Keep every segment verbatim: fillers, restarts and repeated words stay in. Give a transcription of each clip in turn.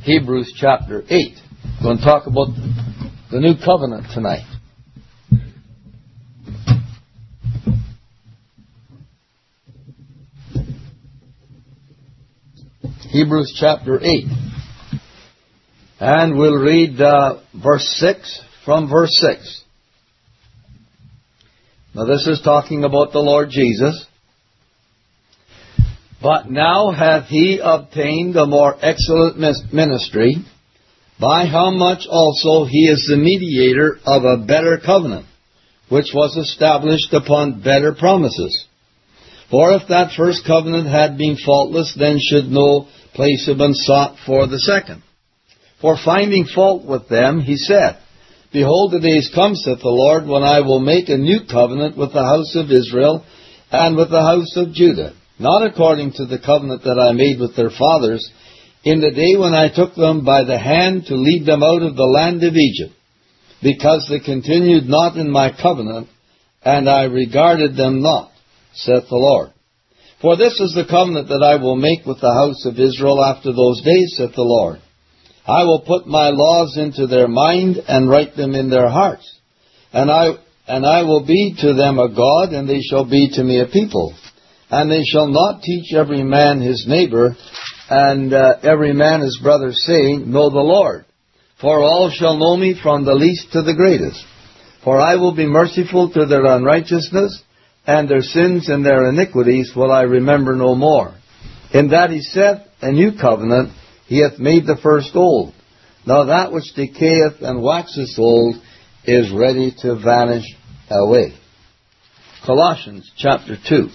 Hebrews chapter eight. We're going to talk about the new covenant tonight. Hebrews chapter eight. And we'll read uh, verse six from verse six. Now this is talking about the Lord Jesus. But now hath he obtained a more excellent ministry, by how much also he is the mediator of a better covenant, which was established upon better promises. For if that first covenant had been faultless, then should no place have been sought for the second. For finding fault with them, he said, Behold, the days come, saith the Lord, when I will make a new covenant with the house of Israel and with the house of Judah, not according to the covenant that I made with their fathers, in the day when I took them by the hand to lead them out of the land of Egypt, because they continued not in my covenant, and I regarded them not, saith the Lord. For this is the covenant that I will make with the house of Israel after those days, saith the Lord. I will put my laws into their mind and write them in their hearts. And I and I will be to them a God, and they shall be to me a people. And they shall not teach every man his neighbor, and uh, every man his brother, saying, Know the Lord. For all shall know me from the least to the greatest. For I will be merciful to their unrighteousness, and their sins and their iniquities will I remember no more. In that he saith, A new covenant, he hath made the first old. Now that which decayeth and waxeth old is ready to vanish away. Colossians chapter two.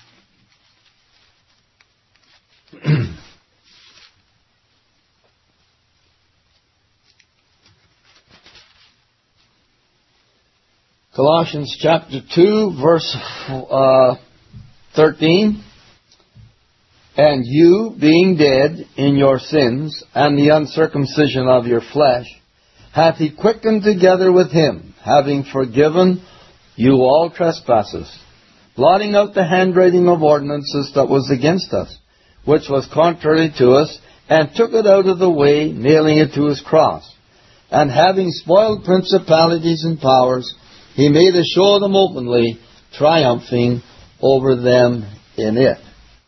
Colossians chapter two, verse uh, thirteen. And you, being dead in your sins and the uncircumcision of your flesh, hath he quickened together with him, having forgiven you all trespasses, blotting out the handwriting of ordinances that was against us, which was contrary to us, and took it out of the way, nailing it to his cross. And having spoiled principalities and powers, he made a show of them openly, triumphing over them in it.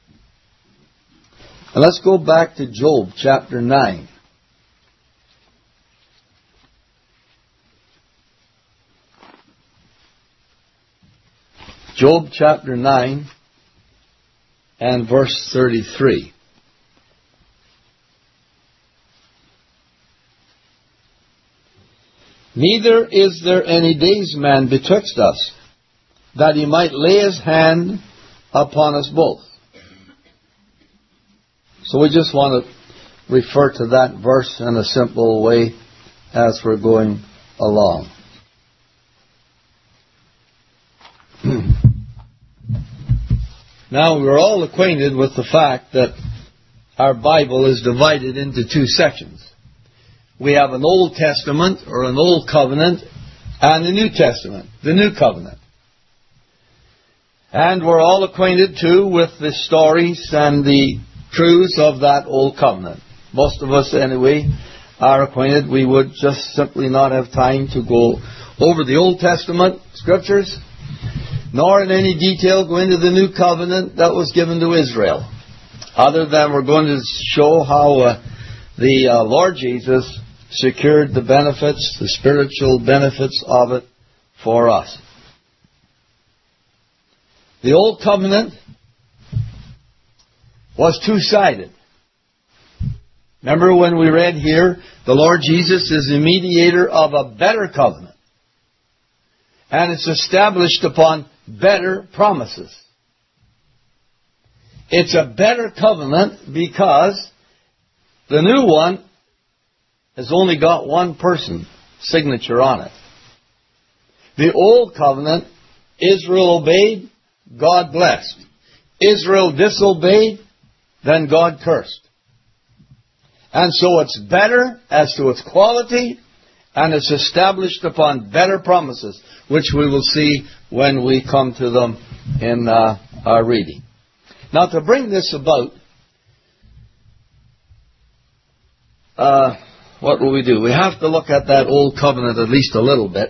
And let's go back to Job chapter nine. Job chapter nine and verse thirty-three. Neither is there any daysman betwixt us, that he might lay his hand upon us both. So we just want to refer to that verse in a simple way as we're going along. Now, we're all acquainted with the fact that our Bible is divided into two sections. We have an Old Testament, or an Old Covenant, and a New Testament, the New Covenant. And we're all acquainted, too, with the stories and the truths of that Old Covenant. Most of us, anyway, are acquainted. We would just simply not have time to go over the Old Testament Scriptures, nor in any detail go into the New Covenant that was given to Israel, other than we're going to show how uh, the uh, Lord Jesus secured the benefits, the spiritual benefits of it for us. The Old Covenant was two-sided. Remember when we read here, the Lord Jesus is the mediator of a better covenant. And it's established upon better promises. It's a better covenant because the new one has only got one person signature on it. The old covenant, Israel obeyed, God blessed. Israel disobeyed, then God cursed. And so it's better as to its quality, and it's established upon better promises, which we will see when we come to them in uh, our reading. Now, to bring this about, uh, what will we do? We have to look at that old covenant at least a little bit.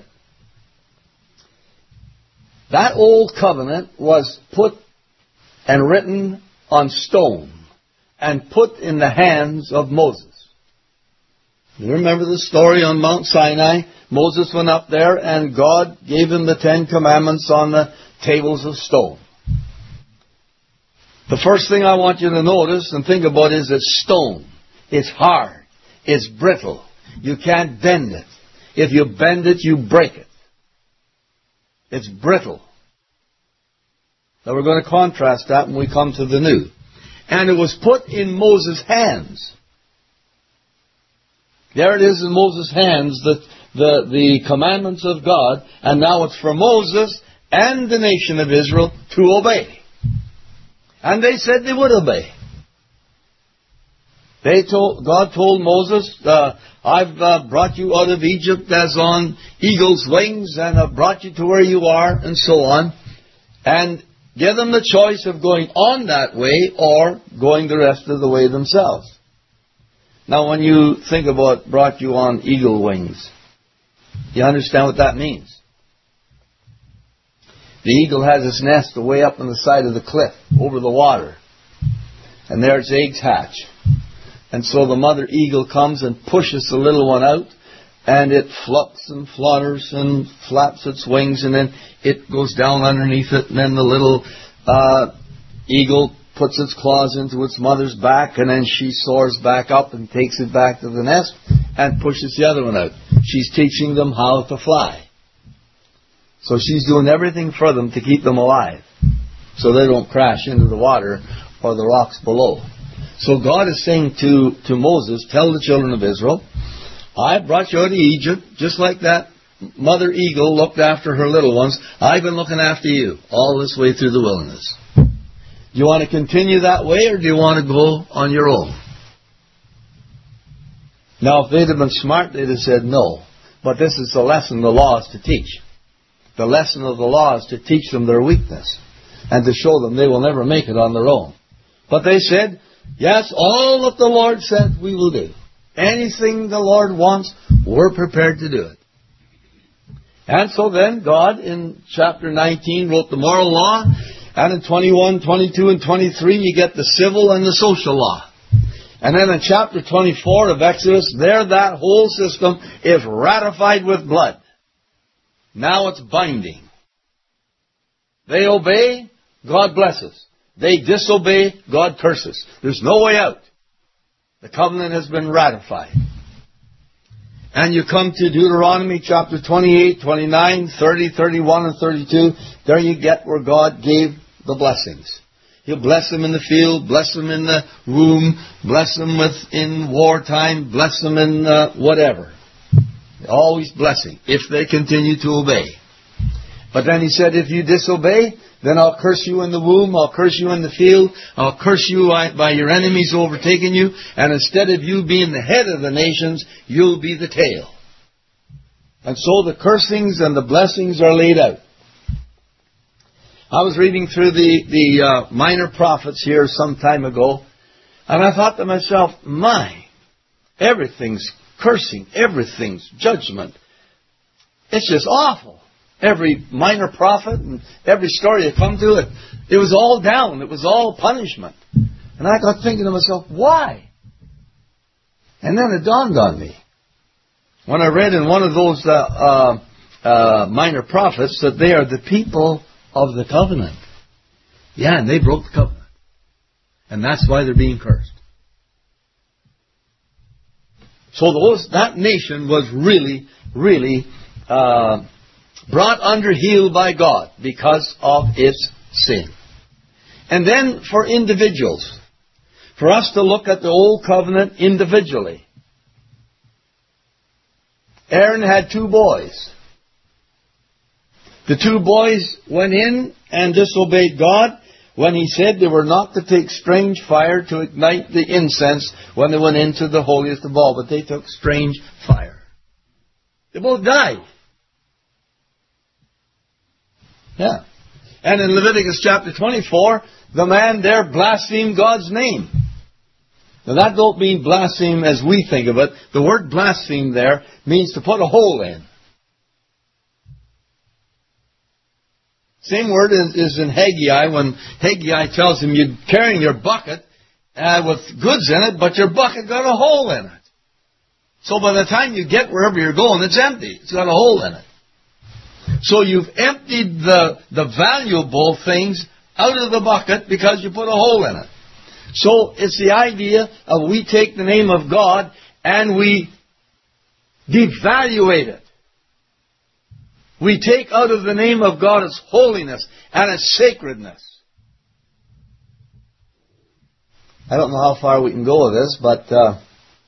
That old covenant was put and written on stone and put in the hands of Moses. You remember the story on Mount Sinai? Moses went up there and God gave him the Ten Commandments on the tables of stone. The first thing I want you to notice and think about is it's stone. It's hard. It's brittle. You can't bend it. If you bend it, you break it. It's brittle. Now we're going to contrast that when we come to the new. And it was put in Moses' hands. There it is in Moses' hands, the, the, the commandments of God, and now it's for Moses and the nation of Israel to obey. And they said they would obey. They told, God told Moses, uh, I've uh, brought you out of Egypt as on eagle's wings, and I've brought you to where you are, and so on. And give them the choice of going on that way or going the rest of the way themselves. Now, when you think about brought you on eagle wings, you understand what that means. The eagle has its nest way up on the side of the cliff, over the water. And there its eggs hatch. And so the mother eagle comes and pushes the little one out, and it flops and flutters and flaps its wings, and then it goes down underneath it, and then the little uh, eagle puts its claws into its mother's back, and then she soars back up and takes it back to the nest and pushes the other one out. She's teaching them how to fly. So she's doing everything for them to keep them alive, so they don't crash into the water or the rocks below. So God is saying to, to Moses, tell the children of Israel, I brought you out of Egypt, just like that mother eagle looked after her little ones. I've been looking after you all this way through the wilderness. Do you want to continue that way, or do you want to go on your own? Now, if they'd have been smart, they'd have said no. But this is the lesson the law is to teach. The lesson of the law is to teach them their weakness and to show them they will never make it on their own. But they said, yes, all that the Lord said we will do. Anything the Lord wants, we're prepared to do it. And so then God in chapter nineteen wrote the moral law, and in twenty-one, twenty-two, and twenty-three you get the civil and the social law. And then in chapter twenty-four of Exodus, there that whole system is ratified with blood. Now it's binding. They obey, God blesses. They disobey, God curses. There's no way out. The covenant has been ratified. And you come to Deuteronomy chapter twenty-eight, twenty-nine, thirty, thirty-one, and thirty-two. There you get where God gave the blessings. He'll bless them in the field, bless them in the womb, bless them with in wartime, bless them in uh, whatever. Always blessing, if they continue to obey. But then he said, if you disobey, then I'll curse you in the womb, I'll curse you in the field, I'll curse you by your enemies overtaking you, and instead of you being the head of the nations, you'll be the tail. And so the cursings and the blessings are laid out. I was reading through the, the uh, minor prophets here some time ago, and I thought to myself, my, everything's cursing, everything's judgment. It's just awful. Every minor prophet and every story you come to, it, it was all down. It was all punishment. And I got thinking to myself, why? And then it dawned on me, when I read in one of those uh, uh, uh, minor prophets, that they are the people of the covenant. Yeah, and they broke the covenant. And that's why they're being cursed. So those, that nation was really, really uh, brought under heel by God because of its sin. And then for individuals, for us to look at the old covenant individually. Aaron had two boys. The two boys went in and disobeyed God when he said they were not to take strange fire to ignite the incense when they went into the holiest of all. But they took strange fire. They both died. Yeah. And in Leviticus chapter twenty-four, the man there blasphemed God's name. Now that don't mean blaspheme as we think of it. The word blaspheme there means to put a hole in. Same word is, is in Haggai when Haggai tells him you're carrying your bucket uh, with goods in it, but your bucket got a hole in it. So by the time you get wherever you're going, it's empty. It's got a hole in it. So you've emptied the, the valuable things out of the bucket because you put a hole in it. So it's the idea of we take the name of God and we devaluate it. We take out of the name of God its holiness and its sacredness. I don't know how far we can go with this, but uh,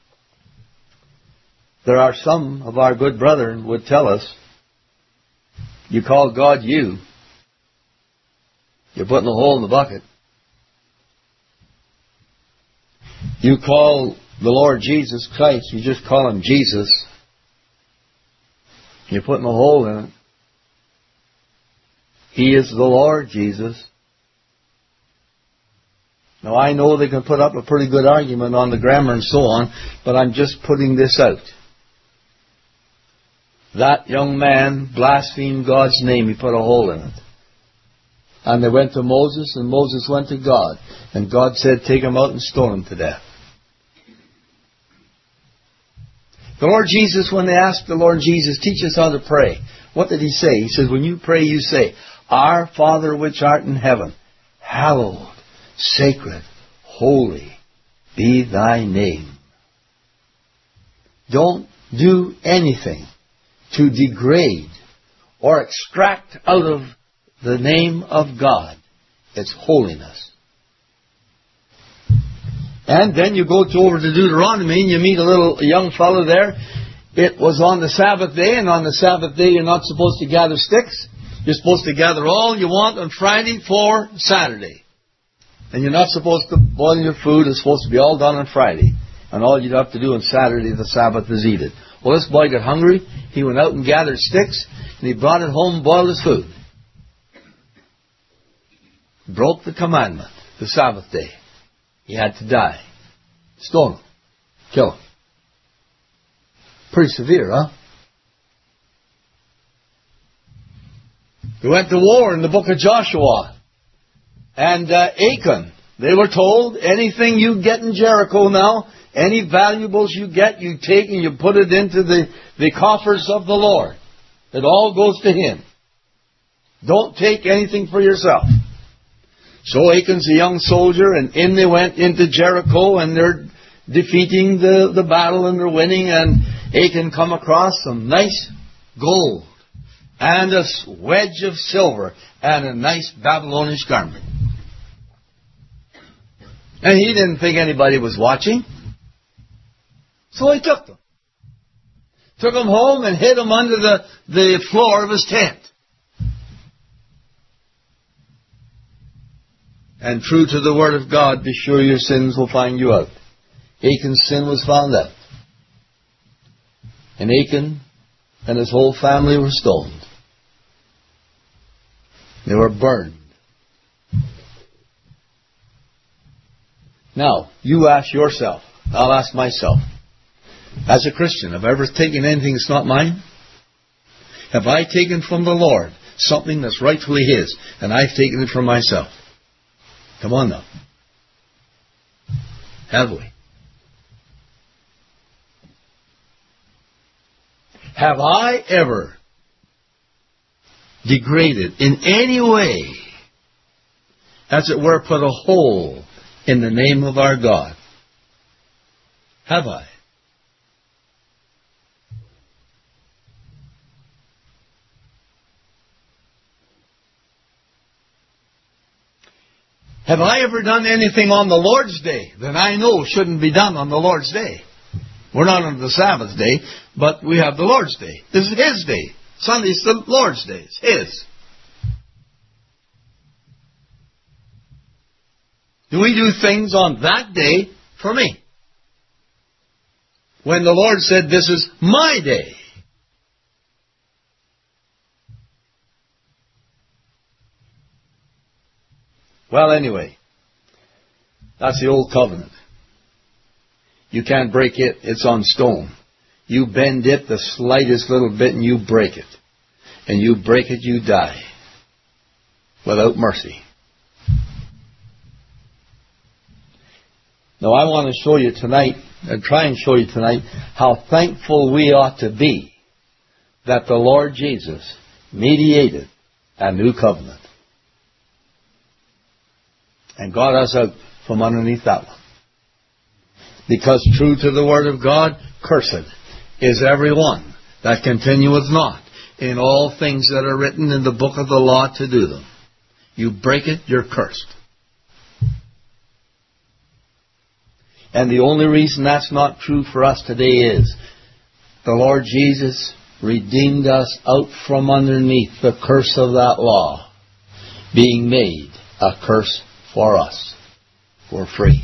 there are some of our good brethren would tell us, you call God you, you're putting a hole in the bucket. You call the Lord Jesus Christ, you just call Him Jesus, you're putting a hole in it. He is the Lord Jesus. Now I know they can put up a pretty good argument on the grammar and so on, but I'm just putting this out. That young man blasphemed God's name. He put a hole in it. And they went to Moses, and Moses went to God. And God said, take him out and stone him to death. The Lord Jesus, when they asked the Lord Jesus, teach us how to pray, what did He say? He says, when you pray, you say, Our Father which art in heaven, hallowed, sacred, holy be thy name. Don't do anything to degrade or extract out of the name of God its holiness. And then you go to, over to Deuteronomy and you meet a little a young fellow there. It was on the Sabbath day, and on the Sabbath day you're not supposed to gather sticks. You're supposed to gather all you want on Friday for Saturday. And you're not supposed to boil your food. It's supposed to be all done on Friday. And all you'd have to do on Saturday, the Sabbath, is eat it. Well, this boy got hungry. He went out and gathered sticks, and he brought it home and boiled his food. Broke the commandment, the Sabbath day. He had to die. Stone him. Kill him. Pretty severe, huh? They went to war in the book of Joshua. And uh, Achan, they were told, anything you get in Jericho now, any valuables you get, you take and you put it into the, the coffers of the Lord. It all goes to Him. Don't take anything for yourself. So Achan's a young soldier, and in they went into Jericho, and they're defeating the, the battle, and they're winning, and Achan come across some nice gold, and a wedge of silver, and a nice Babylonish garment. And he didn't think anybody was watching, so he took them. Took them home and hid them under the, the floor of his tent. And true to the Word of God, be sure your sins will find you out. Achan's sin was found out. And Achan and his whole family were stoned. They were burned. Now, you ask yourself, I'll ask myself, as a Christian, have I ever taken anything that's not mine? Have I taken from the Lord something that's rightfully His, and I've taken it from myself? Come on now. Have we? Have I ever degraded in any way, as it were, put a hole in the name of our God? Have I? Have I ever done anything on the Lord's Day that I know shouldn't be done on the Lord's Day? We're not on the Sabbath day, but we have the Lord's Day. This is His day. Sunday's the Lord's Day. It's His. Do we do things on that day for me? When the Lord said, this is my day. Well, anyway, that's the old covenant. You can't break it. It's on stone. You bend it the slightest little bit and you break it. And you break it, you die. Without mercy. Now I want to show you tonight, and try and show you tonight, how thankful we ought to be that the Lord Jesus mediated a new covenant. And got us out from underneath that one. Because true to the Word of God, cursed is every one that continueth not in all things that are written in the book of the law to do them. You break it, you're cursed. And the only reason that's not true for us today is the Lord Jesus redeemed us out from underneath the curse of that law, being made a curse for us. We're free.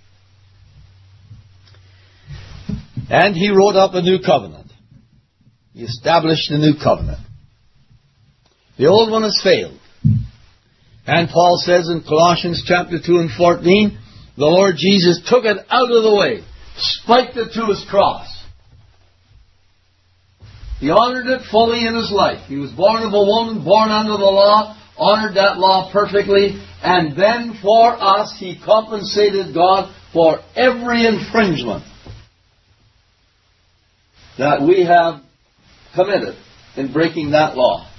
And He wrote up a new covenant. He established a new covenant. The old one has failed. And Paul says in Colossians chapter two and fourteen, the Lord Jesus took it out of the way, spiked it to His cross. He honored it fully in His life. He was born of a woman, born under the law, honored that law perfectly, and then for us He compensated God for every infringement that we have committed in breaking that law.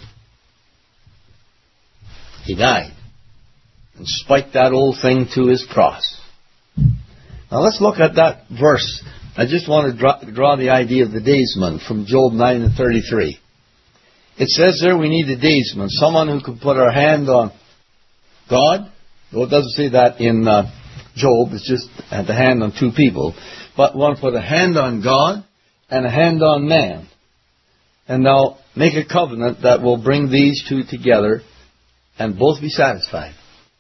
He died and spiked that old thing to His cross. Now let's look at that verse. I just want to draw, draw the idea of the daysman from Job nine and thirty-three. It says there we need a daysman, someone who can put our hand on God. Well, it doesn't say that in uh, Job. It's just at the hand on two people. But one put a hand on God and a hand on man. And now make a covenant that will bring these two together and both be satisfied.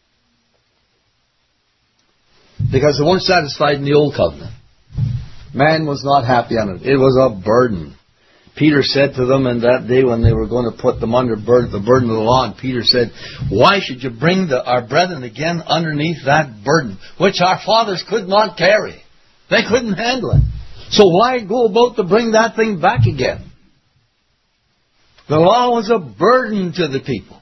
Because they weren't satisfied in the old covenant. Man was not happy on it. It was a burden. Peter said to them in that day when they were going to put them under burden, the burden of the law, and Peter said, why should you bring the, our brethren again underneath that burden, which our fathers could not carry? They couldn't handle it. So why go about to bring that thing back again? The law was a burden to the people.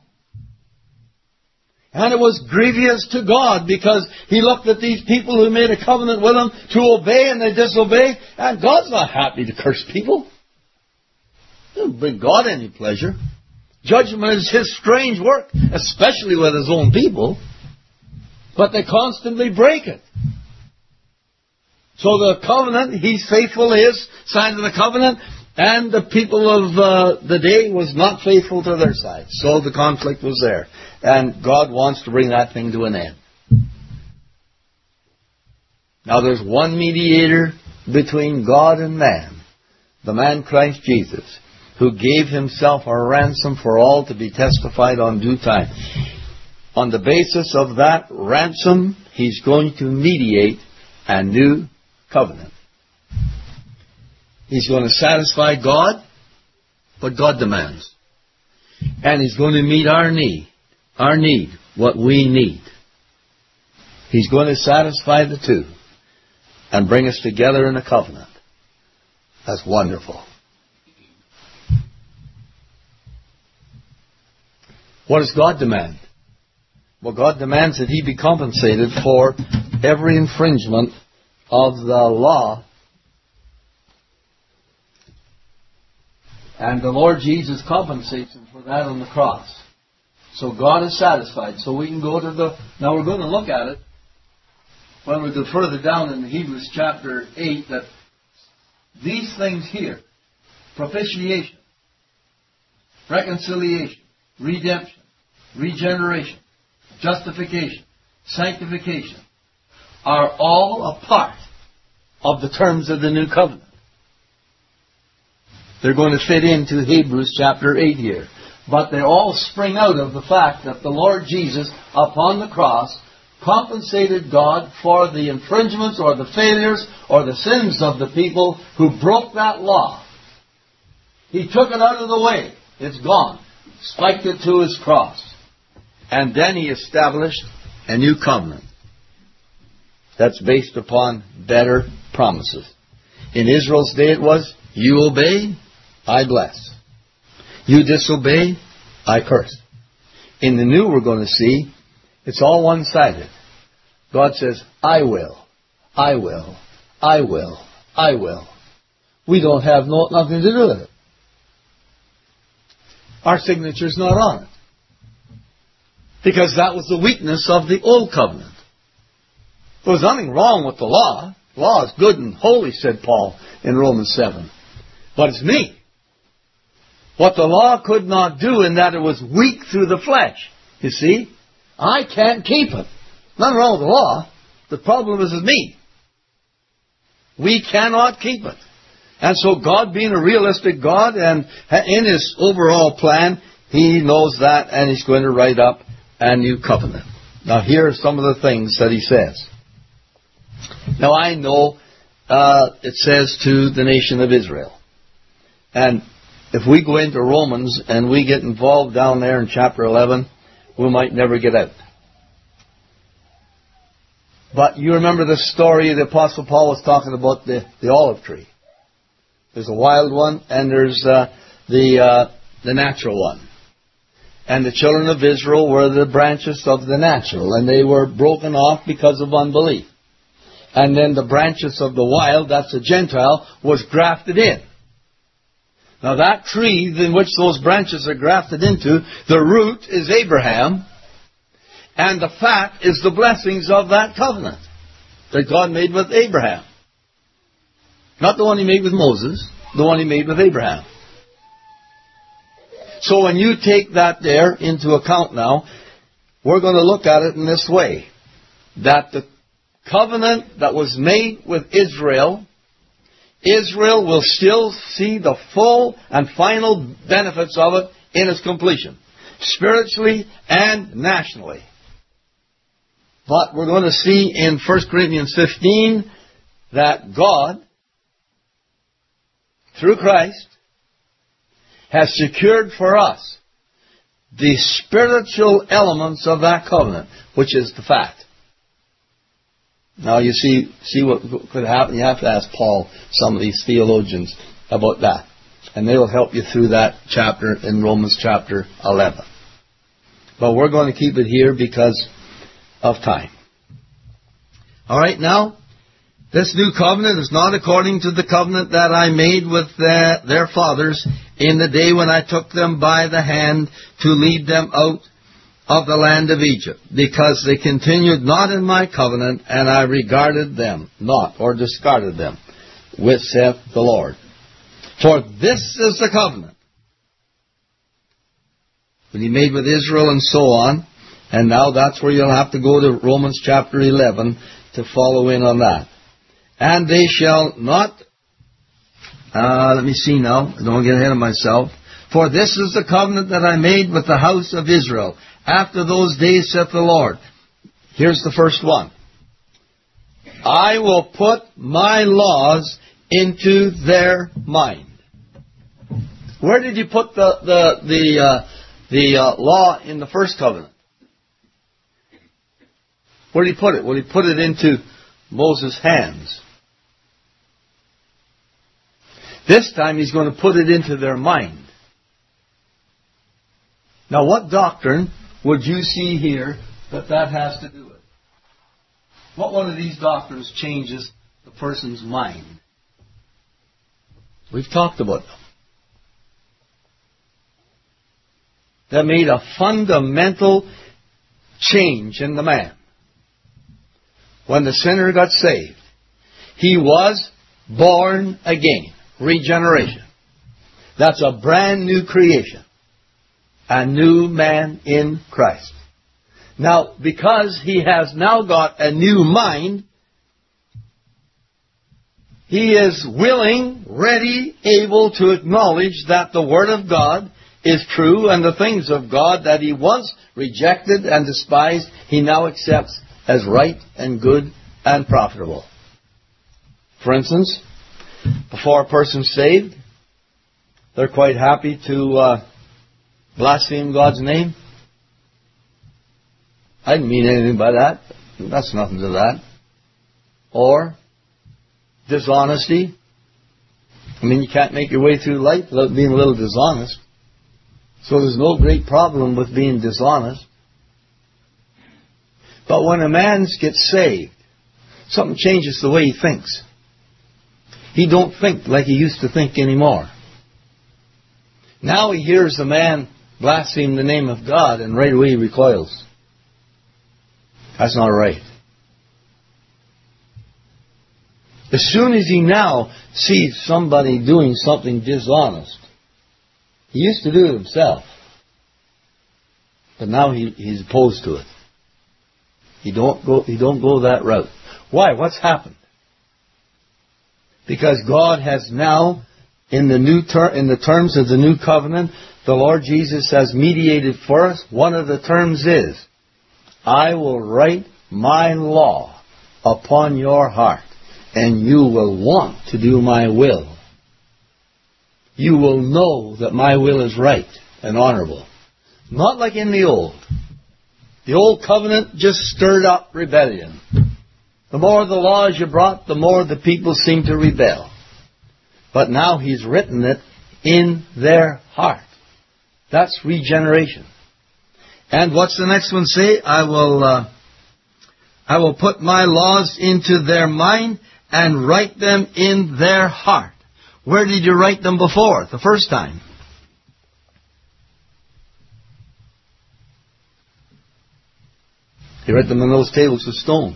And it was grievous to God because He looked at these people who made a covenant with Him to obey and they disobey. And God's not happy to curse people. It doesn't bring God any pleasure. Judgment is His strange work, especially with His own people. But they constantly break it. So the covenant, He's faithful to His side of the covenant, and the people of uh, the day was not faithful to their side. So the conflict was there. And God wants to bring that thing to an end. Now there's one mediator between God and man, the man Christ Jesus, who gave Himself a ransom for all to be testified on due time. On the basis of that ransom, He's going to mediate a new covenant. He's going to satisfy God, what God demands. And He's going to meet our need. Our need, what we need. He's going to satisfy the two and bring us together in a covenant. That's wonderful. What does God demand? Well, God demands that He be compensated for every infringement of the law. And the Lord Jesus compensates Him for that on the cross. So God is satisfied. So we can go to the... Now we're going to look at it when we go further down in Hebrews chapter eight, that these things here, propitiation, reconciliation, redemption, regeneration, justification, sanctification, are all a part of the terms of the new covenant. They're going to fit into Hebrews chapter eight here. But they all spring out of the fact that the Lord Jesus, upon the cross, compensated God for the infringements or the failures or the sins of the people who broke that law. He took it out of the way. It's gone. Spiked it to His cross. And then He established a new covenant that's based upon better promises. In Israel's day it was, you obey, I bless. You disobey, I curse. In the new we're going to see, it's all one-sided. God says, I will, I will, I will, I will. We don't have no, nothing to do with it. Our signature's not on it. Because that was the weakness of the old covenant. There was nothing wrong with the law. The law is good and holy, said Paul in Romans seven. But it's me. What the law could not do in that it was weak through the flesh. You see? I can't keep it. Nothing wrong with the law. The problem is with me. We cannot keep it. And so God, being a realistic God, and in His overall plan, He knows that, and He's going to write up a new covenant. Now here are some of the things that He says. Now I know uh, it says to the nation of Israel. And if we go into Romans and we get involved down there in chapter eleven, we might never get out. But you remember the story the Apostle Paul was talking about the, the olive tree. There's a wild one and there's uh, the uh, the natural one. And the children of Israel were the branches of the natural, and they were broken off because of unbelief. And then the branches of the wild, that's a Gentile, was grafted in. Now that tree in which those branches are grafted into, the root is Abraham, and the fat is the blessings of that covenant that God made with Abraham. Not the one He made with Moses, the one He made with Abraham. So when you take that there into account now, we're going to look at it in this way. That the covenant that was made with Israel, Israel will still see the full and final benefits of it in its completion, spiritually and nationally. But we're going to see in First Corinthians fifteen that God, through Christ, has secured for us the spiritual elements of that covenant, which is the fact. Now you see, see what could happen. You have to ask Paul, some of these theologians, about that. And they will help you through that chapter in Romans chapter eleven. But we're going to keep it here because of time. All right, now, this new covenant is not according to the covenant that I made with their, their fathers in the day when I took them by the hand to lead them out of the land of Egypt, because they continued not in my covenant, and I regarded them not, or discarded them, with saith the Lord. For this is the covenant that He made with Israel, and so on. And now that's where you'll have to go to Romans chapter eleven to follow in on that. And they shall not, uh, let me see now, I don't get ahead of myself. For this is the covenant that I made with the house of Israel. After those days, saith the Lord. Here's the first one. I will put my laws into their mind. Where did you put the the the uh, the uh, law in the first covenant? Where did He put it? Well, He put it into Moses' hands. This time He's going to put it into their mind. Now, what doctrine would you see here that that has to do with? What one of these doctrines changes the person's mind? We've talked about them. That made a fundamental change in the man. When the sinner got saved, he was born again. Regeneration. That's a brand new creation. A new man in Christ. Now, because he has now got a new mind, he is willing, ready, able to acknowledge that the Word of God is true, and the things of God that he once rejected and despised, he now accepts as right and good and profitable. For instance, before a person's saved, they're quite happy to uh, blaspheme God's name. I didn't mean anything by that. That's nothing to that. Or dishonesty. I mean, you can't make your way through life without being a little dishonest. So there's no great problem with being dishonest. But when a man gets saved, something changes the way he thinks. He don't think like he used to think anymore. Now he hears a man blaspheme the name of God, and right away he recoils. That's not right. As soon as he now sees somebody doing something dishonest, he used to do it himself, but now he, he's opposed to it. He don't go. He don't go that route. Why? What's happened? Because God has now, in the new ter- in the terms of the new covenant, the Lord Jesus has mediated for us. One of the terms is, I will write my law upon your heart, and you will want to do my will. You will know that my will is right and honorable. Not like in the old. The old covenant just stirred up rebellion. The more the laws you brought, the more the people seemed to rebel. But now He's written it in their heart. That's regeneration. And what's the next one say? I will, uh, I will put my laws into their mind and write them in their heart. Where did you write them before? The first time. He wrote them on those tables of stone.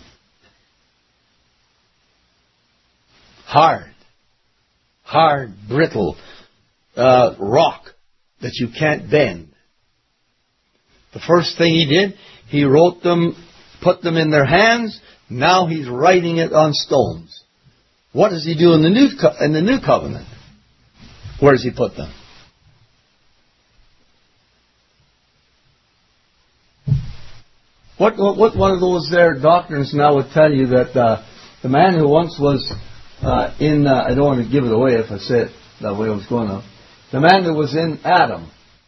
Hard. Hard, brittle uh, rock that you can't bend. The first thing He did, He wrote them, put them in their hands. Now He's writing it on stones. What does He do in the new co- in the new covenant? Where does He put them? What what one of those there doctrines now would tell you that uh, the man who once was uh, in uh, I don't want to give it away if I say it that way I was going to. The man that was in Adam,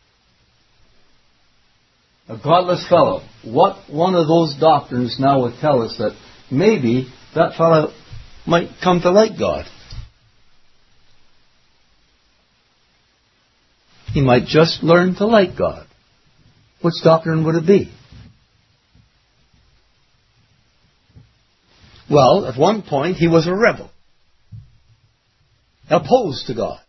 a godless fellow. What one of those doctrines now would tell us that maybe that fellow might come to like God. He might just learn to like God. Which doctrine would it be? Well, at one point he was a rebel, opposed to God,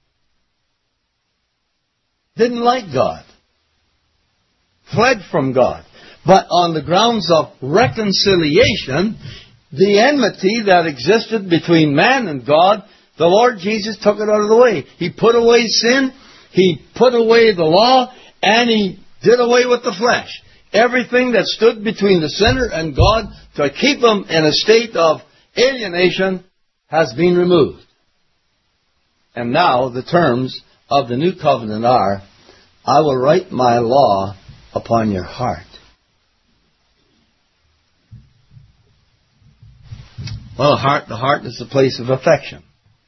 didn't like God, fled from God. But on the grounds of reconciliation, the enmity that existed between man and God, the Lord Jesus took it out of the way. He put away sin, He put away the law, and He did away with the flesh. Everything that stood between the sinner and God to keep him in a state of alienation has been removed. And now the terms of the new covenant are, I will write my law upon your heart. Well, the heart, the heart is the place of affection.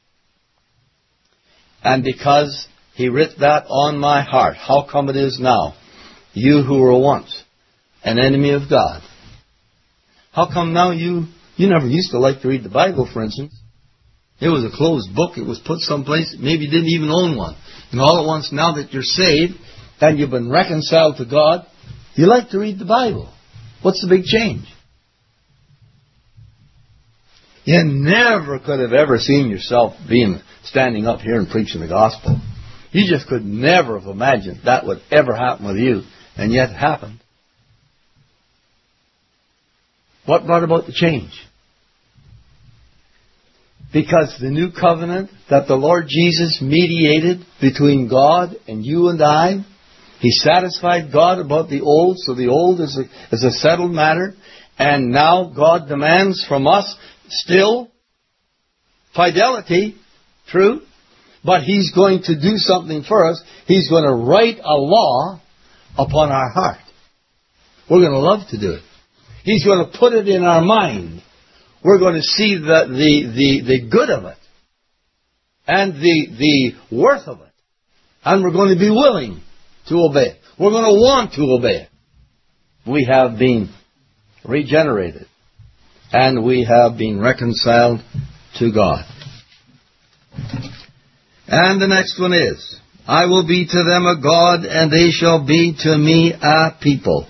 And because He writ that on my heart, how come it is now, you who were once an enemy of God, how come now you, you never used to like to read the Bible, for instance. It was a closed book. It was put someplace. Maybe you didn't even own one. And all at once, now that you're saved and you've been reconciled to God, you like to read the Bible. What's the big change? You never could have ever seen yourself being standing up here and preaching the gospel. You just could never have imagined that would ever happen with you. And yet it happened. What brought about the change? Because the new covenant that the Lord Jesus mediated between God and you and I, He satisfied God about the old, so the old is a, is a settled matter. And now God demands from us still fidelity, true, but He's going to do something for us. He's going to write a law upon our heart. We're going to love to do it. He's going to put it in our mind. We're going to see the, the, the, the good of it and the, the worth of it. And we're going to be willing to obey it. We're going to want to obey it. We have been regenerated and we have been reconciled to God. And the next one is, I will be to them a God, and they shall be to me a people.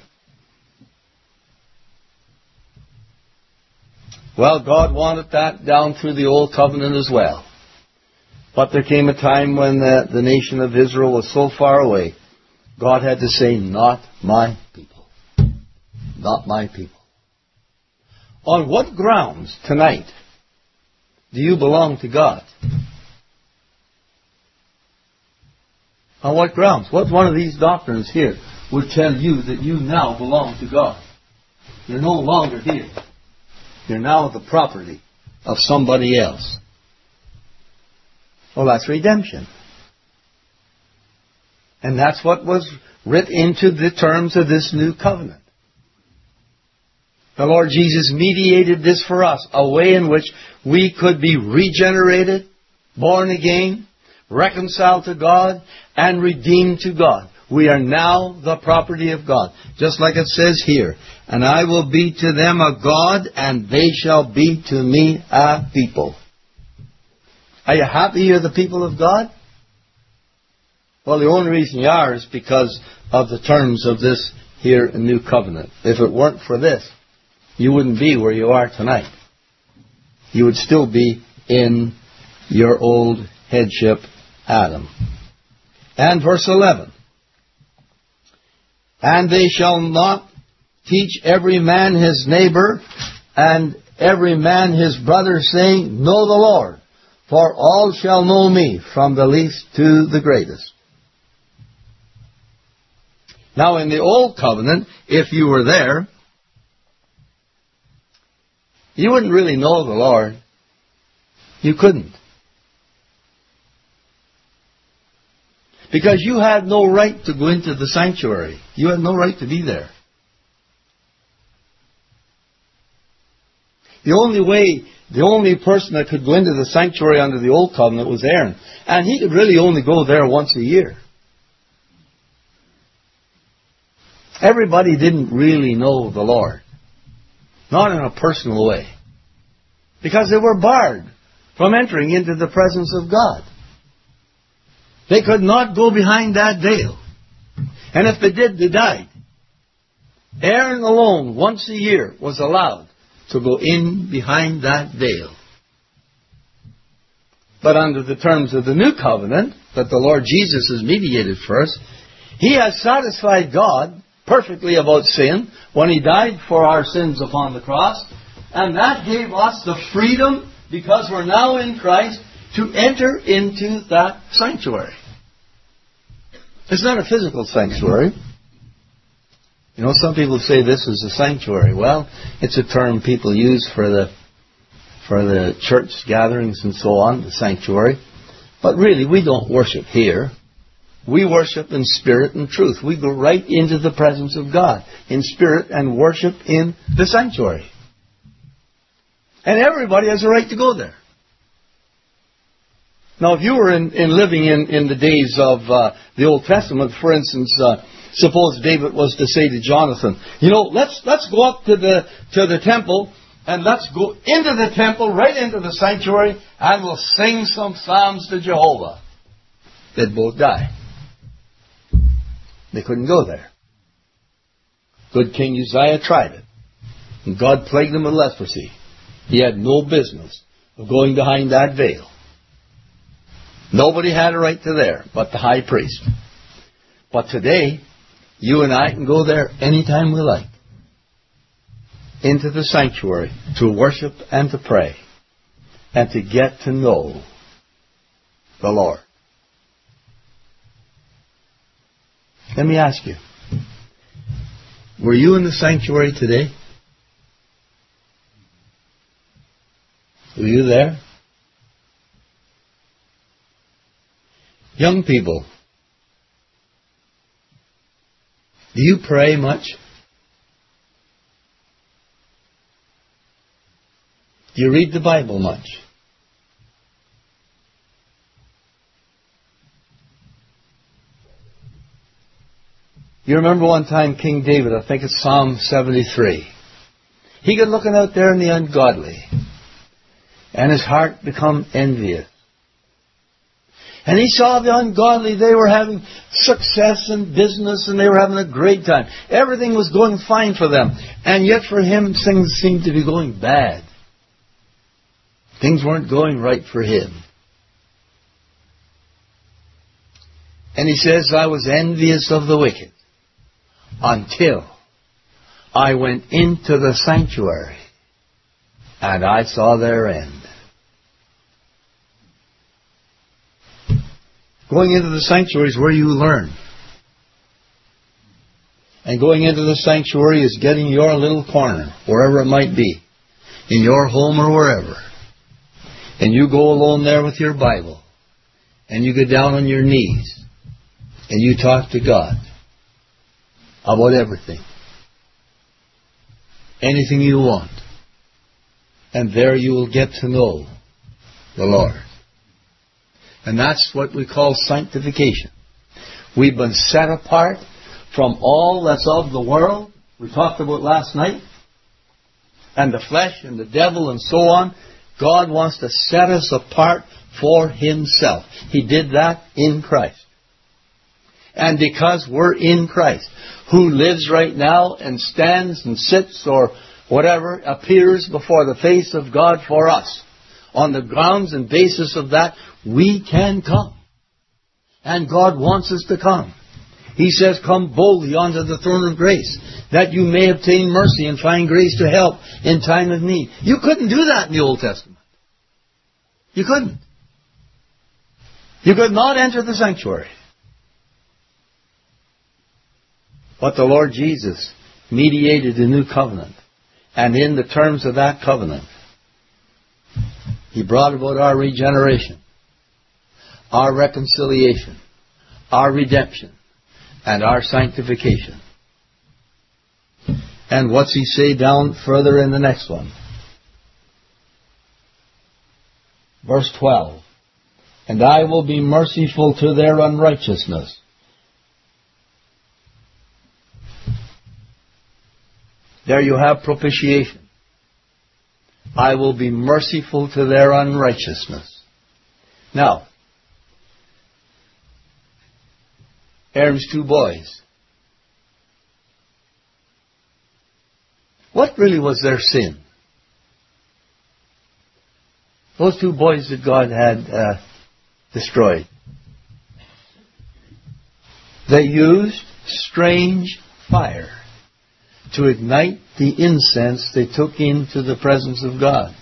Well, God wanted that down through the Old Covenant as well. But there came a time when the, the nation of Israel was so far away, God had to say, not my people. Not my people. On what grounds tonight do you belong to God? On what grounds? What one of these doctrines here would tell you that you now belong to God? You're no longer here. You're now the property of somebody else. Well, that's redemption. And that's what was writ into the terms of this new covenant. The Lord Jesus mediated this for us, a way in which we could be regenerated, born again, reconciled to God, and redeemed to God. We are now the property of God. Just like it says here, and I will be to them a God, and they shall be to me a people. Are you happy you're the people of God? Well, the only reason you are is because of the terms of this here new covenant. If it weren't for this, you wouldn't be where you are tonight. You would still be in your old headship, Adam. And verse eleven. And they shall not teach every man his neighbor and every man his brother, saying, Know the Lord, for all shall know me, from the least to the greatest. Now in the Old Covenant, if you were there, you wouldn't really know the Lord. You couldn't. Because you had no right to go into the sanctuary. You had no right to be there. The only way, the only person that could go into the sanctuary under the Old Covenant was Aaron. And he could really only go there once a year. Everybody didn't really know the Lord. Not in a personal way. Because they were barred from entering into the presence of God. They could not go behind that veil. And if they did, they died. Aaron alone, once a year, was allowed to go in behind that veil. But under the terms of the new covenant that the Lord Jesus has mediated for us, He has satisfied God perfectly about sin when He died for our sins upon the cross. And that gave us the freedom, because we're now in Christ, to enter into that sanctuary. It's not a physical sanctuary. You know, some people say this is a sanctuary. Well, it's a term people use for the for the church gatherings and so on, the sanctuary. But really, we don't worship here. We worship in spirit and truth. We go right into the presence of God in spirit and worship in the sanctuary. And everybody has a right to go there. Now, if you were in, in living in, in the days of uh, the Old Testament, for instance, uh, suppose David was to say to Jonathan, you know, let's let's go up to the to the temple and let's go into the temple, right into the sanctuary, and we'll sing some psalms to Jehovah. They'd both die. They couldn't go there. Good King Uzziah tried it, and God plagued him with leprosy. He had no business of going behind that veil. Nobody had a right to there but the high priest. But today, you and I can go there anytime we like. Into the sanctuary to worship and to pray. And to get to know the Lord. Let me ask you. Were you in the sanctuary today? Were you there? Young people, do you pray much? Do you read the Bible much? You remember one time King David, I think it's Psalm seventy-three. He got looking out there in the ungodly. and his heart become envious. And he saw the ungodly, they were having success in business and they were having a great time. Everything was going fine for them. And yet for him, things seemed to be going bad. Things weren't going right for him. And he says, I was envious of the wicked until I went into the sanctuary and I saw their end. Going into the sanctuary is where you learn. And going into the sanctuary is getting your little corner, wherever it might be, in your home or wherever. And you go alone there with your Bible. And you get down on your knees. And you talk to God about everything. Anything you want. And there you will get to know the Lord. And that's what we call sanctification. We've been set apart from all that's of the world. We talked about last night. And the flesh and the devil and so on. God wants to set us apart for Himself. He did that in Christ. And because we're in Christ, who lives right now and stands and sits or whatever, appears before the face of God for us, on the grounds and basis of that, we can come. And God wants us to come. He says, come boldly unto the throne of grace, that you may obtain mercy and find grace to help in time of need. You couldn't do that in the Old Testament. You couldn't. You could not enter the sanctuary. But the Lord Jesus mediated a new covenant. And in the terms of that covenant, He brought about our regeneration, our reconciliation, our redemption, and our sanctification. And what's He say down further in the next one? Verse twelve. And I will be merciful to their unrighteousness. There you have propitiation. I will be merciful to their unrighteousness. Now, Aaron's two boys. What really was their sin? Those two boys that God had uh, destroyed. They used strange fire to ignite the incense they took into the presence of God.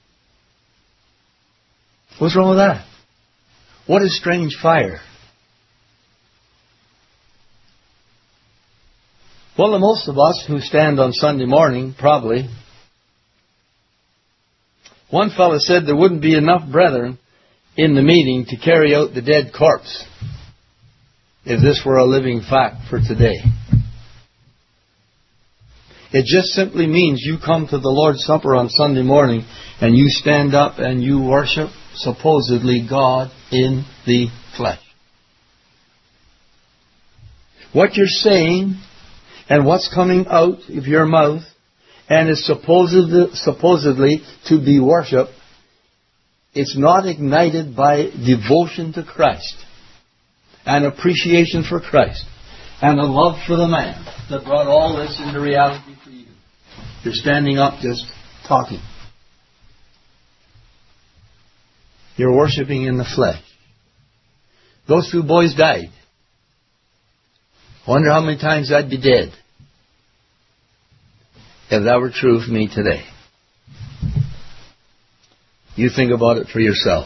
What's wrong with that? What is strange fire? Well, the most of us who stand on Sunday morning, probably. One fellow said there wouldn't be enough brethren in the meeting to carry out the dead corpse if this were a living fact for today. It just simply means you come to the Lord's Supper on Sunday morning and you stand up and you worship supposedly God in the flesh. What you're saying and what's coming out of your mouth and is supposedly, supposedly to be worship, it's not ignited by devotion to Christ and appreciation for Christ and a love for the man that brought all this into reality for you. You're standing up just talking. You're worshiping in the flesh. Those two boys died. Wonder how many times I'd be dead if that were true for me today. You think about it for yourself.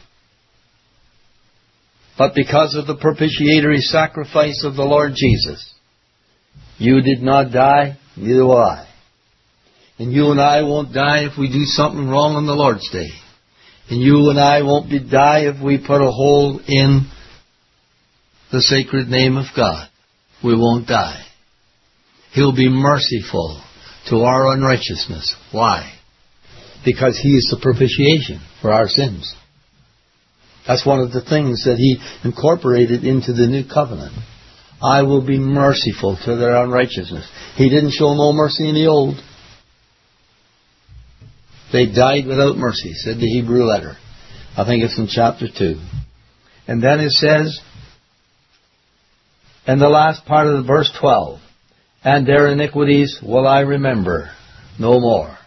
But because of the propitiatory sacrifice of the Lord Jesus, you did not die, neither will I. And you and I won't die if we do something wrong on the Lord's Day. And you and I won't be die if we put a hole in the sacred name of God. We won't die. He'll be merciful to our unrighteousness. Why? Because He is the propitiation for our sins. That's one of the things that He incorporated into the new covenant. I will be merciful to their unrighteousness. He didn't show no mercy in the old. They died without mercy, said the Hebrew letter. I think it's in chapter two. And then it says, in the last part of the verse twelve, and their iniquities will I remember no more.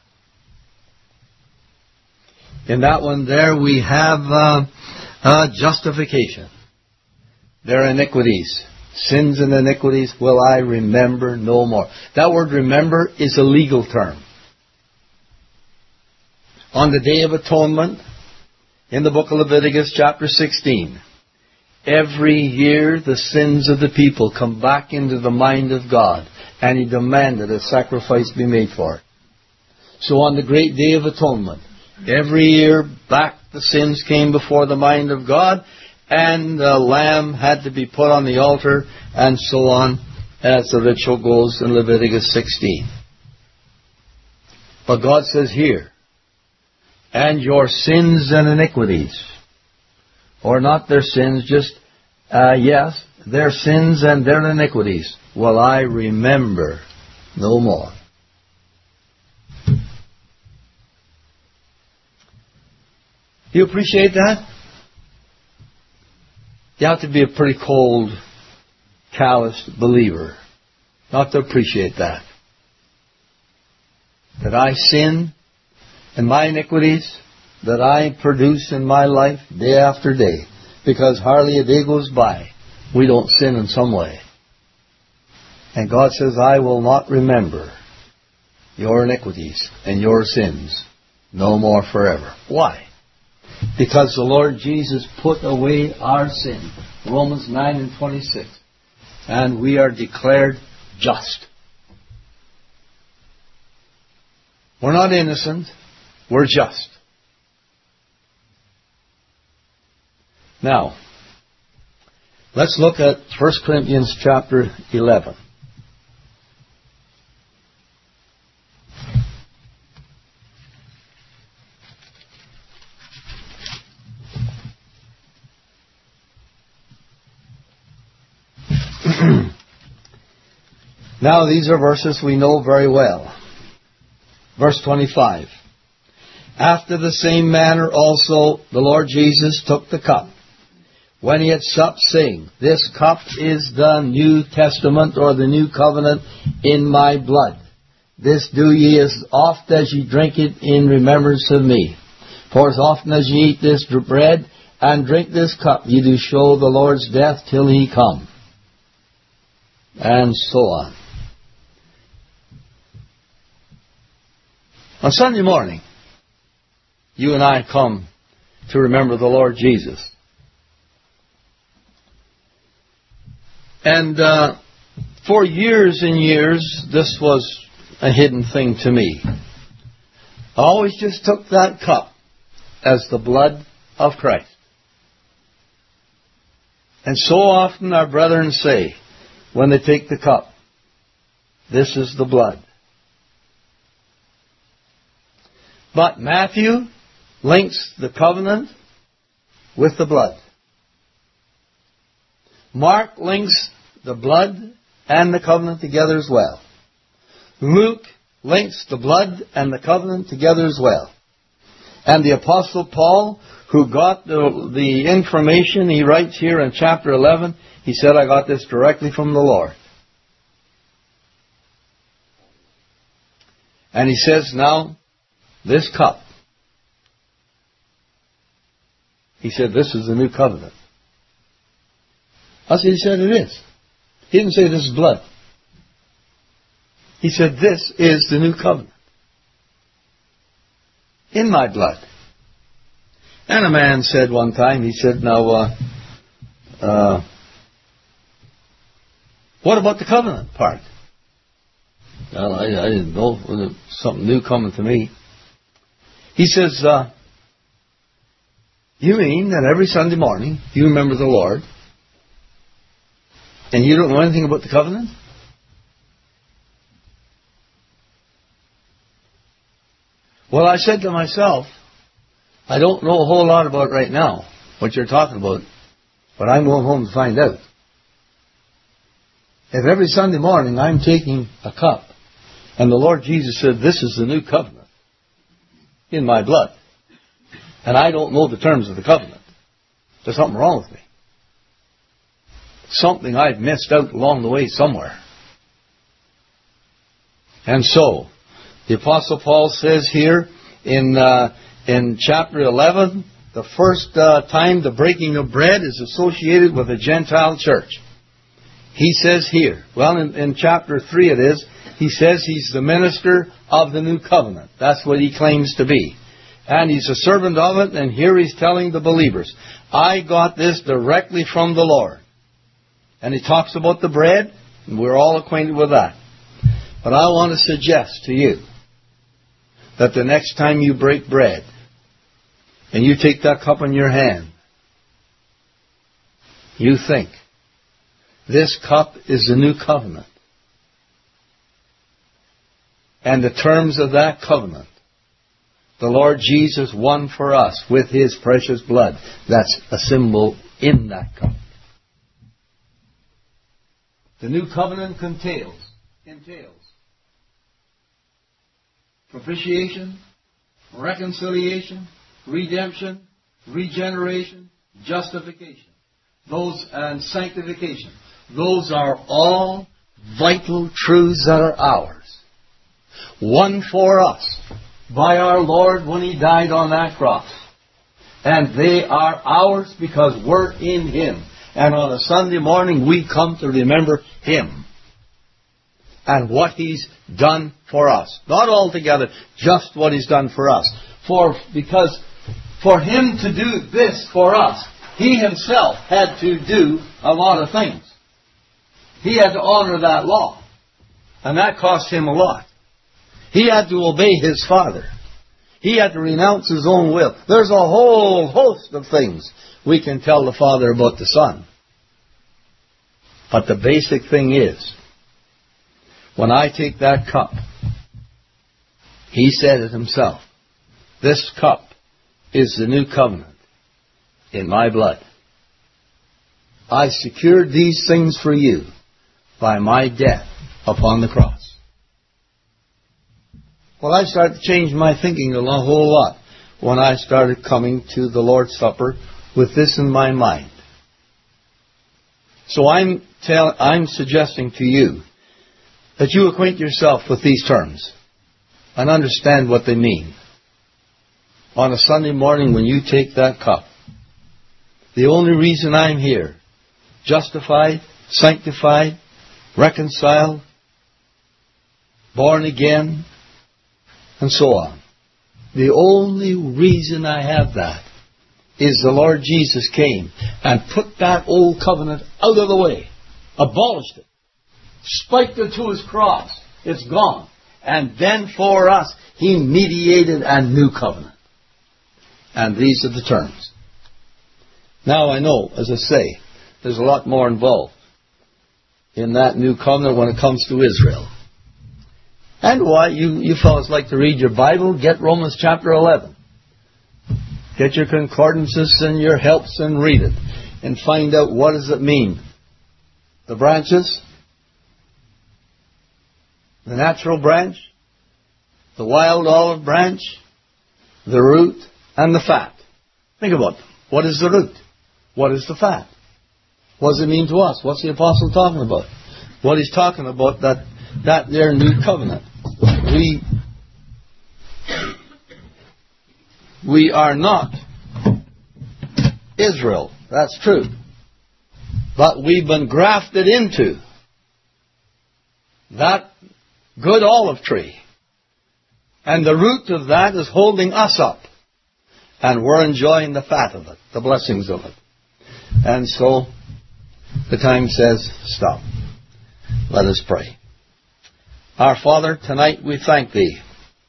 In that one there we have uh, uh, justification. Their iniquities, sins and iniquities will I remember no more. That word remember is a legal term. On the Day of Atonement, in the book of Leviticus chapter sixteen, every year the sins of the people come back into the mind of God, and He demanded a sacrifice be made for it. So on the great Day of Atonement, every year back the sins came before the mind of God, and the lamb had to be put on the altar, and so on, as the ritual goes in Leviticus sixteen. But God says here, and your sins and iniquities, or not their sins, just, uh, yes, their sins and their iniquities will I remember no more. Do you appreciate that? You have to be a pretty cold, callous believer not to appreciate that. That I sin and my iniquities that I produce in my life day after day. Because hardly a day goes by we don't sin in some way. And God says, I will not remember your iniquities and your sins no more forever. Why? Because the Lord Jesus put away our sin. Romans nine and twenty-six. And we are declared just. We're not innocent. We're just. Now, let's look at First Corinthians chapter eleven. Now, these are verses we know very well. Verse twenty-five. After the same manner also the Lord Jesus took the cup, when He had supped, saying, This cup is the New Testament, or the New Covenant, in my blood. This do ye as oft as ye drink it in remembrance of me. For as often as ye eat this bread and drink this cup, ye do show the Lord's death till He come. And so on. On Sunday morning, you and I come to remember the Lord Jesus. And uh, for years and years, this was a hidden thing to me. I always just took that cup as the blood of Christ. And so often our brethren say, when they take the cup, this is the blood. But Matthew links the covenant with the blood. Mark links the blood and the covenant together as well. Luke links the blood and the covenant together as well. And the Apostle Paul, who got the, the information, he writes here in chapter eleven, he said, I got this directly from the Lord. And he says, now, this cup, he said, this is the new covenant. That's what he said it is. He didn't say this is blood. He said, this is the new covenant. In my blood. And a man said one time, he said, now, uh, uh, what about the covenant part? Well, I, I didn't know. It was something new coming to me. He says, uh, you mean that every Sunday morning you remember the Lord and you don't know anything about the covenant? Well, I said to myself, I don't know a whole lot about right now, what you're talking about, but I'm going home to find out. If every Sunday morning I'm taking a cup, and the Lord Jesus said, this is the new covenant, in my blood. And I don't know the terms of the covenant. There's something wrong with me. Something I've missed out along the way somewhere. And so, the Apostle Paul says here in uh, in chapter eleven, the first uh, time the breaking of bread is associated with a Gentile church. He says here, well, in, in chapter three it is, he says he's the minister of the new covenant. That's what he claims to be. And he's a servant of it, and here he's telling the believers, I got this directly from the Lord. And he talks about the bread, and we're all acquainted with that. But I want to suggest to you that the next time you break bread, and you take that cup in your hand, you think, this cup is the new covenant. And the terms of that covenant, the Lord Jesus won for us with His precious blood. That's a symbol in that cup. The new covenant entails, entails propitiation, reconciliation, redemption, regeneration, justification, those and sanctification. Those are all vital truths that are ours. Won for us by our Lord when He died on that cross. And they are ours because we're in Him. And on a Sunday morning we come to remember Him and what He's done for us. Not altogether, just what He's done for us. For because for Him to do this for us, He Himself had to do a lot of things. He had to honor that law. And that cost Him a lot. He had to obey His Father. He had to renounce His own will. There's a whole host of things we can tell the Father about the Son. But the basic thing is, when I take that cup, He said it Himself, this cup is the new covenant in my blood. I secured these things for you by my death upon the cross. Well, I started to change my thinking a whole lot when I started coming to the Lord's Supper with this in my mind. So I'm tell, I'm suggesting to you that you acquaint yourself with these terms and understand what they mean. On a Sunday morning when you take that cup, the only reason I'm here, justified, sanctified, reconciled, born again, and so on. The only reason I have that is the Lord Jesus came and put that old covenant out of the way, abolished it, spiked it to His cross. It's gone. And then for us, He mediated a new covenant. And these are the terms. Now I know, as I say, there's a lot more involved in that new covenant when it comes to Israel. And why you, you fellows like to read your Bible, get Romans chapter eleven. Get your concordances and your helps and read it. And find out what does it mean. The branches, the natural branch, the wild olive branch, the root, and the fat. Think about them. What is the root? What is the fat? What does it mean to us? What's the apostle talking about? What he's talking about, that that there new covenant. We we are not Israel. That's true. But we've been grafted into that good olive tree. And the root of that is holding us up. And we're enjoying the fat of it, the blessings of it. And so, the time says, stop. Let us pray. Our Father, tonight we thank Thee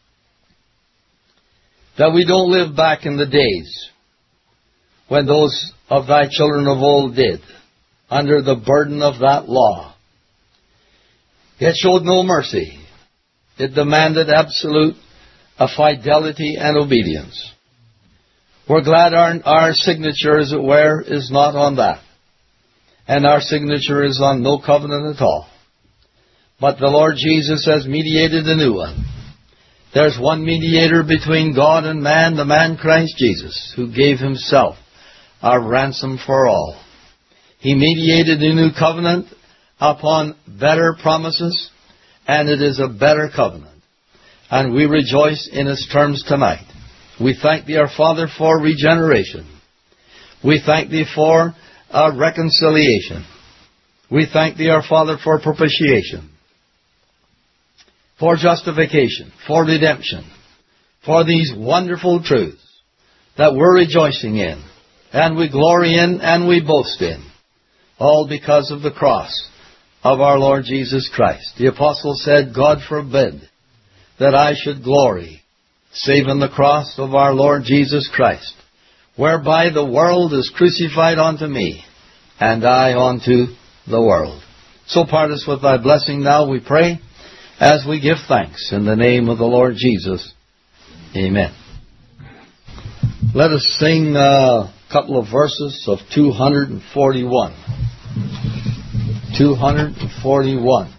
that we don't live back in the days when those of Thy children of old did, under the burden of that law. It showed no mercy. It demanded absolute a fidelity and obedience. We're glad our, our signature, as it were, is not on that. And our signature is on no covenant at all. But the Lord Jesus has mediated a new one. There's one mediator between God and man, the man Christ Jesus, who gave himself a ransom for all. He mediated a new covenant upon better promises, and it is a better covenant. And we rejoice in its terms tonight. We thank Thee, our Father, for regeneration. We thank Thee for uh, reconciliation. We thank Thee, our Father, for propitiation, for justification, for redemption, for these wonderful truths that we're rejoicing in, and we glory in, and we boast in, all because of the cross of our Lord Jesus Christ. The apostle said, God forbid that I should glory, save in the cross of our Lord Jesus Christ, whereby the world is crucified unto me, and I unto the world. So part us with Thy blessing now, we pray, as we give thanks in the name of the Lord Jesus. Amen. Let us sing a couple of verses of two forty-one. two forty-one.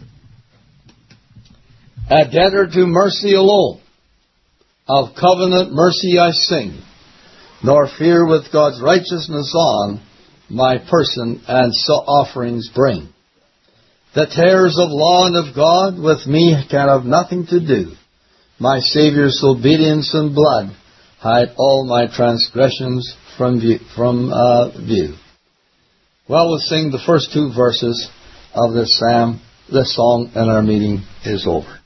A debtor to mercy alone, of covenant mercy I sing, nor fear with God's righteousness on my person and so offerings bring. The terrors of law and of God with me can have nothing to do. My Saviour's obedience and blood hide all my transgressions from view. From, uh, view. Well, we'll sing the first two verses of this psalm, this song, and our meeting is over.